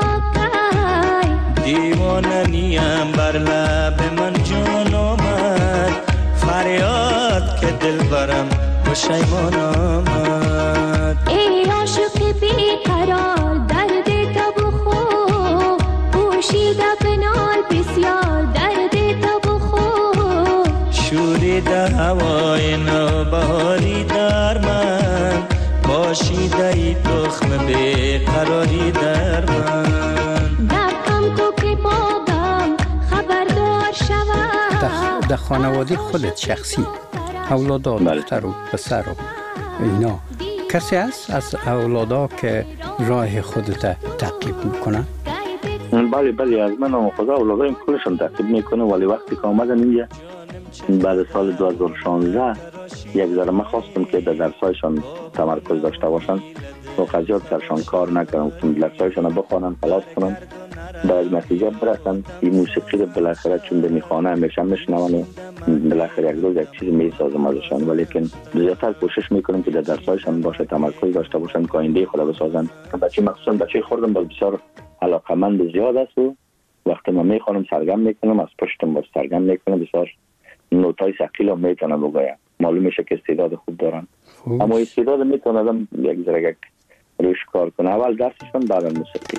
کی. دیوانه نیم بر لب من جان آمد، فریاد که دل برم پشیمان آمد. ای عاشق بیقرار درد تو بخور، پوشیده بنال بسیار درد تو بخور. شوریده هوای نوبهاری در من، پاشیده ای تخم بیقراری در من. دکم تو که بابم خبردار شود. در خانواده خودت شخصی اولادا دختر و پسر و اینا کسی هست از اولادا که راه خودت تعقیب میکنن؟ بله از من و خدا اولادا کلشون تعقیب میکنه، ولی وقتی که آمدن اینجا بعد سال 2016 یک ذره من خواستم که در درسایشان تمرکز داشته باشن و قضیات سرشان کار نکنم، درسایشان بخوانن خلاص کنن باید نتیجه برسن. این موسیقی رو بالاخره چون به میخوانه همیشه میشنون و بالاخره یک روز یک چیزی میسازم ازشان، ولی که زیادتر کوشش میکنم که در درسایشان باشه تمرکز داشته باشن که آینده خود بسازن. بچه مخصوصا بچه خوردم باز بسیار علاقمند زیاد است و وقتی من میخوانم سرگم میکنم، از پشتم باز سرگم میکنم، بسیار نوتای ثقیل هم میتونم بگویم. معلوم میشه که استعداد خوب دارن، اما استعداد میتونه آدم یک ذره یک روش کار کنه. اول درسشون بعد موسیقی.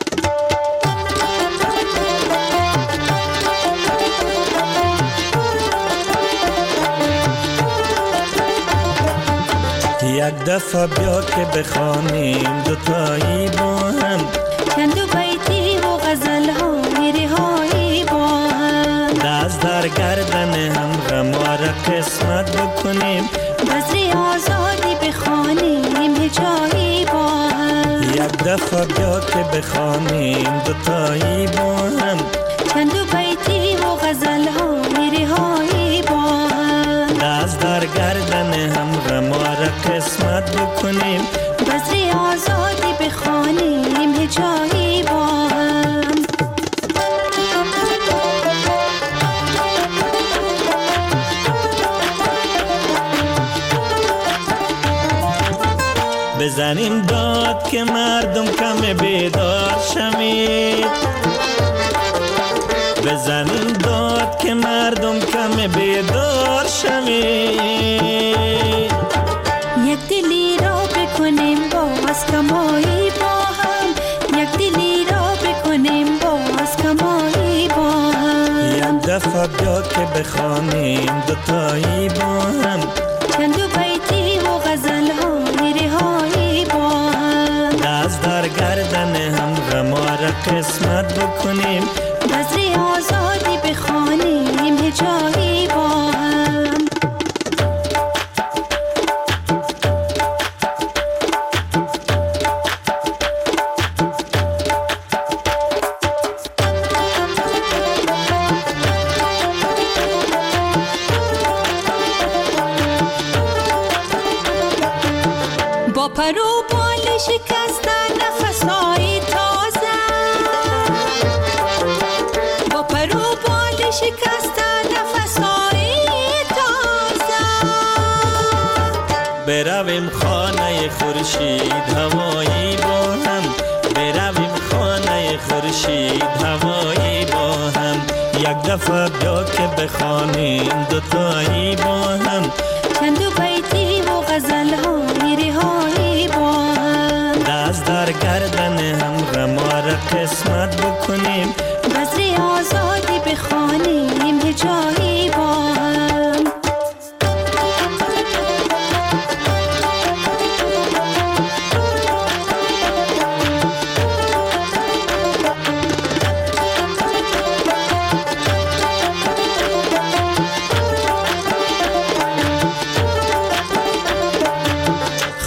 یک دفعه بیا که بخوانیم دوتایی با هم، چند بیتی و غزل های رهایی با هم. دست در گردن هم غمار قسمت بکنیم، بذری آزادی بخوانیم هجایی با هم. یک دفعه بیا که بخوانیم دوتایی با هم، چند بیتی و غزل های رهایی با هم. دست در گردن هم غمار قسمت بکنیم، بذری آزادی بخوانیم هجایی با هم. بزنیم داد که مردم کم بیدار شوید، بزنیم داد که مردم کم بیدار شوید. یک دلی را بکنیم باز کمایی با هم، یک دلی را بکنیم باز کمایی با هم. یک دفعه بیا که بخوانیم دوتایی با هم، چند بیتی و غزل های رهایی با هم. دست در گردن هم غمار قسمت بکنیم، بذری آزادی بخوانیم هجایی با هم. با پرو بال شکستن نفسهای تازه، با پرو بال شکستن نفسهای تازه. برویم خانه خورشید هوایی با هم، برویم خانه خورشید هوایی با هم. یک دفعه بیا که بخوانیم دوتایی با هم، چند بیتی و غزل های رهایی با هم. دست در گردن هم غمار قسمت بکنیم، بذری آزادی بخوانیم هجایی با هم.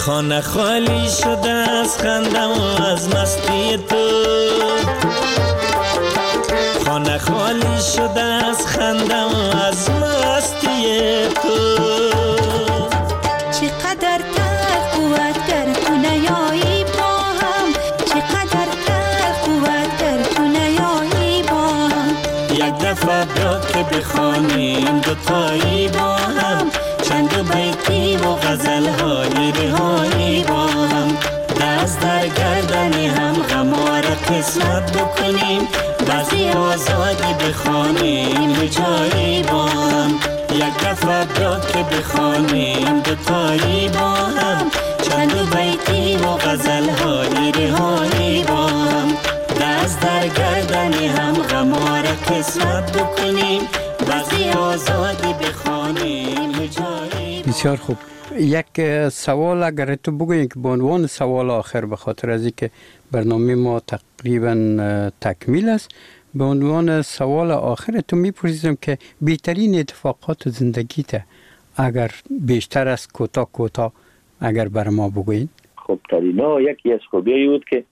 خانه خالی شده از خندم و از مستی تو، خانه خالی شده از خندم و از مستی تو. چقدر تر قوت گر تو نیایی با هم، چقدر تر قوت گر تو نیایی با هم. یک دفعه بیا که بخوانیم دوتایی با هم، چند بیتی و غزل های رهایی با هم. دست در گردن هم غمار قسمت بکنیم، بعضی آزادی بخوانیم جایی با هم. یک دفعه بیا که بخوانیم دوتایی با هم، چند بیتی و غزل های رهایی با هم. دست در گردن هم غمار قسمت بکنیم، بعضی آزادی بخوانیم جایی. بسیار خوب. یک سوال اگر تو بگویی که به عنوان سوال آخر، به خاطر از اینکه برنامه ما تقریبا تکمیل است، به عنوان سوال آخر تو میپرسیدم که بهترین اتفاقات زندگیت اگر بیشتر از کوتاه اگر بر ما بگویین. خب ترینا یکی از خوبیایی بود که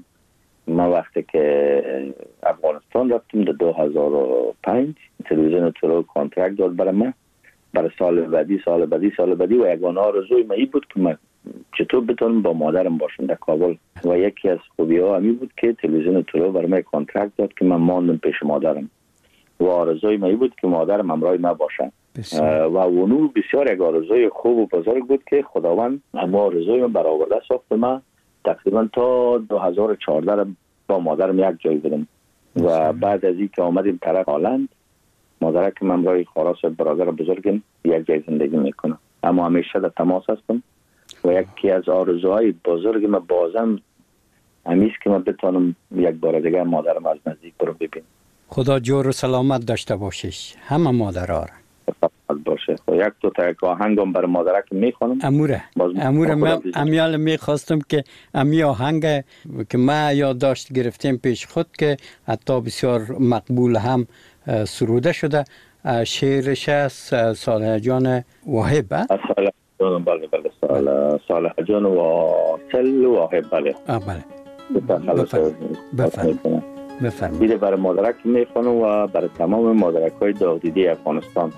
ما وقتی که افغانستان رفتیم در 2005 تلویزیون تورو کانترکت داد برای من برای سال بعدی و یگانه آرزوی من این بود که من چطور بتونم با مادرم باشم در کابل. و یکی از خوبی‌ها همین بود که تلویزیون تورو برای من کانترکت داد که من ماندم پیش مادرم و آرزوی من این بود که مادرم همراه من باشه. و اونو بسیار یک آرزوی خوب و بزرگ بود که خداوند اما آرزوی من برآورده ساخت. من تقریبا تا 2014 با مادرم یک جای بودم و بعد از این که آمدیم طرف هالند، مادرک من همراه خاراس برادر بزرگم یک جای زندگی میکنم، اما همیشه در تماس هستم و یکی از آرزوهای بزرگ من بازم همیست که من بتونم یک بار دیگه مادرم از نزدیک برو ببینم. خدا جور و سلامت داشته باشیش همه مادرها را. باشه. یک دو تا آهنگم برای مادرک میخونم. اموره من امیال میخواستم که امی آهنگ که ما یادداشت گرفتیم پیش خود که حتی بسیار مقبول هم سروده شده، شعرش است صالح جان واحب. صالح جان بله صالح جان واصل واحب بله. بفرمایید. بیده برای مادرک میخونم و برای تمام مادرک های داغ دیده افغانستان.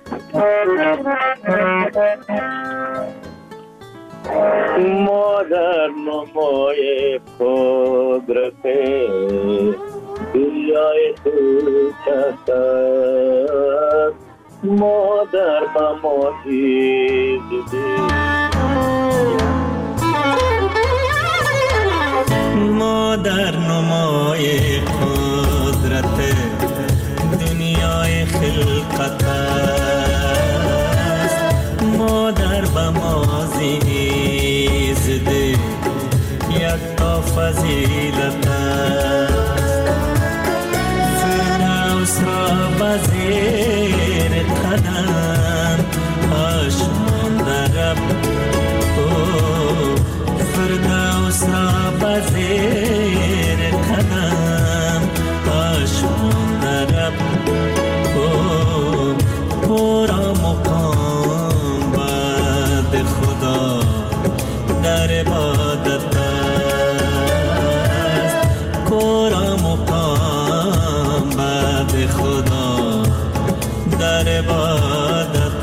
مادر نمای قدرت دنیای خلقت است، مادر بمازی مادر نمای قدرت دنیای خلقت است، مادر بمازی زده یک تا فضیلت است. فردوس را بزیر قدم آشمان درب، فردوس را بزیر قدم آشمان درب، پورا مقام بعد خدا در عبادت است، پورا مقام بعد خدا در عبادت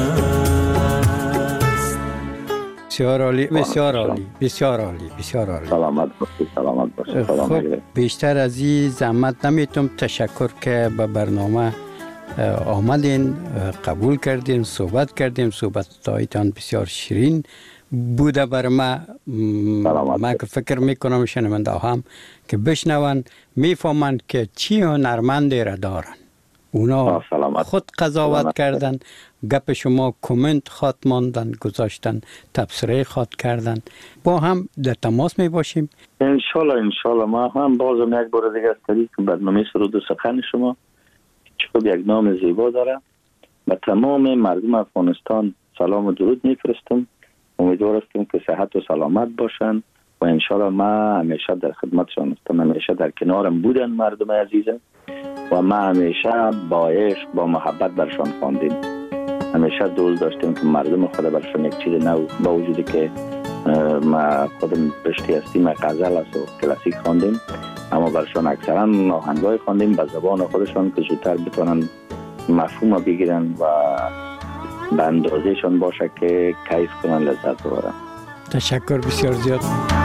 است. بسیار عالی، بسیار عالی، بسیار عالی، بسیار عالی. سلامت باشید. خب بیشتر از این زحمت نمیتونم تشکر که به برنامه آمدین، قبول کردین، صحبت کردیم. صحبت‌هایتان بسیار شیرین بوده بر من که فکر میکنم شنونده هم که بشنون میفهمن که چی هنرمندی را دارن. اونا خود قضاوت کردن، گپ شما کامنت خواد ماندن، گذاشتن، تبصره خواد کردن. با هم در تماس می باشیم انشالله. ما هم بازم یک بار دیگه از طریق برنامه سرود و سخن شما خب یک نام زیبا داره و تمام مردم افغانستان سلام و درود میفرستم. امیدوار هستم که صحت و سلامت باشن و انشالله ما همیشه در خدمتشان هستم. همیشه در کنارم بودن مردم عزیزم و ما همیشه با عشق با محبت برشان خواندیم. همیشه دوست داشتیم که مردم خود برشان یک چیز نو با وجودی که ما خودم رشته هستیم غزل است و کلاسیک خواندیم، اما برشان اکثرا آهنگای خواندیم به زبان خودشان که زودتر بتونن مفهوم بگیرن و به اندازهشان باشه که کیف کنن، لذت ببرن. تشکر بسیار زیاد.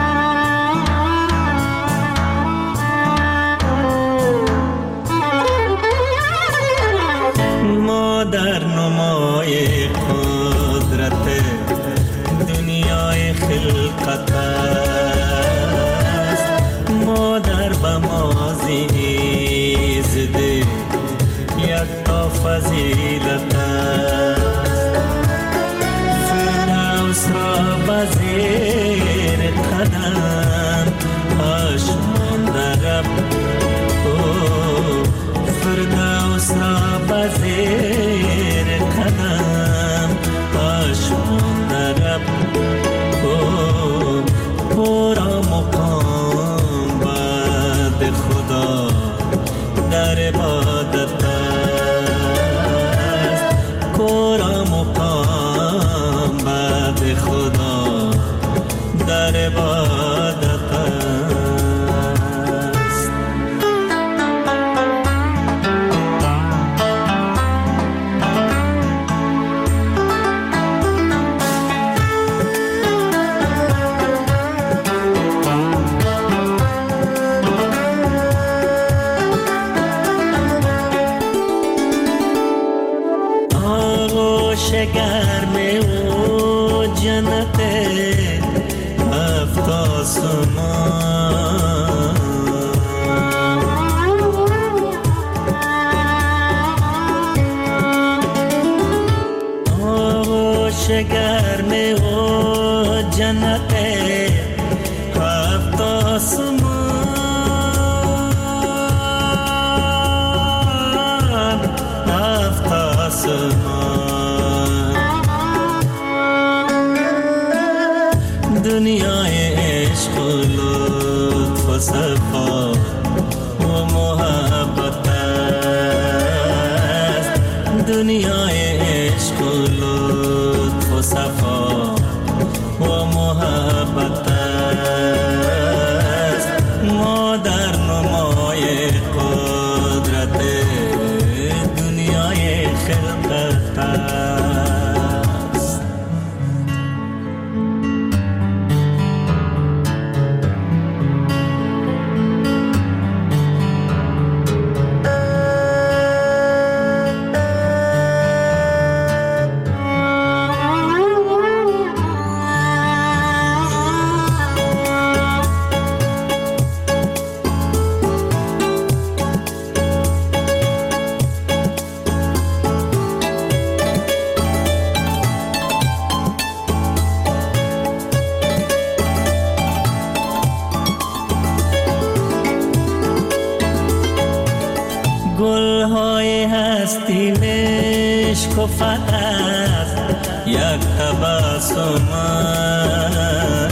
ما در نمای قدرت دنیای خلقت است، ما در بمازی زده یک تا فضیلت است. فردوس را بزیر قدم آشمان درب، فردوس را بزیر قدم آشمان درب، پورا مقام بعد خدا در عبادت است، پورا مقام بعد خدا در عبادت است. گرم او جنت هفت آسمان، آغوش گرم او جنت هفت آسمان، هفت آسمان. دنیای عشق و لطف و صفا و محبت است، دنیای عشق و لطف و صفا و محبت است. ما در نمای قدرت دنیای خلقت است. گلهای هستی نشکفت است، یک تبسم